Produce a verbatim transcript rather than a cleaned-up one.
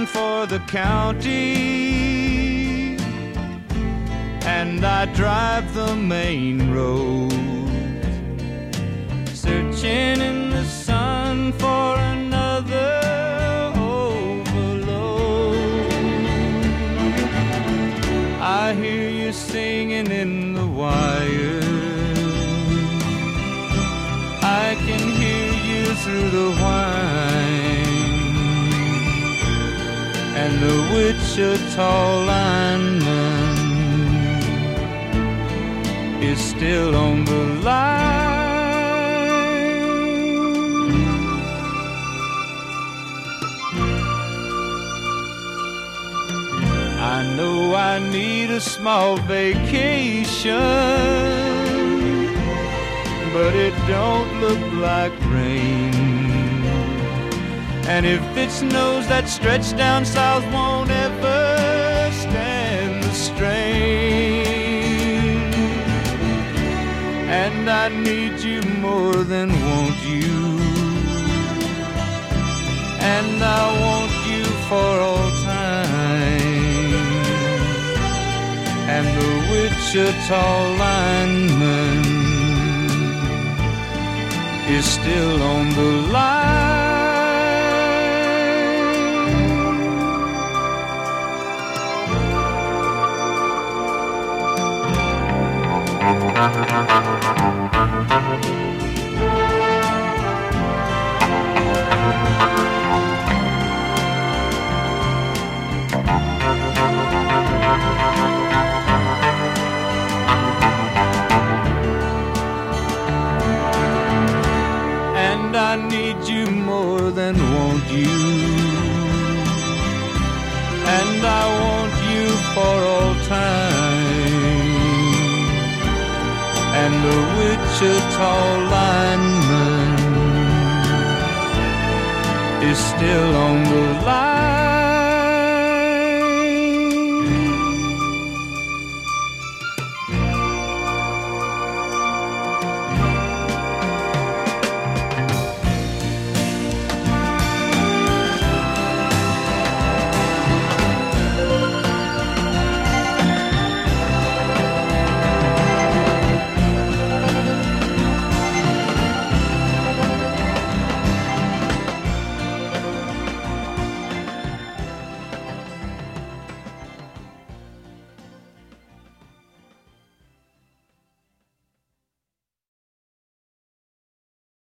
bound for the county, and I drive the main road, searching in the sun for another overload. I hear you singing in the wire, I can hear you through the whine, and the Wichita lineman is still on the line. I know I need a small vacation, but it don't look like rain. And if it snows, that stretch down south won't ever stand the strain. And I need you more than want you, and I want you for all time. And the Wichita lineman is still on the line. And I need you more than want you, and I want you for all time. And the Wichita lineman is still on the line.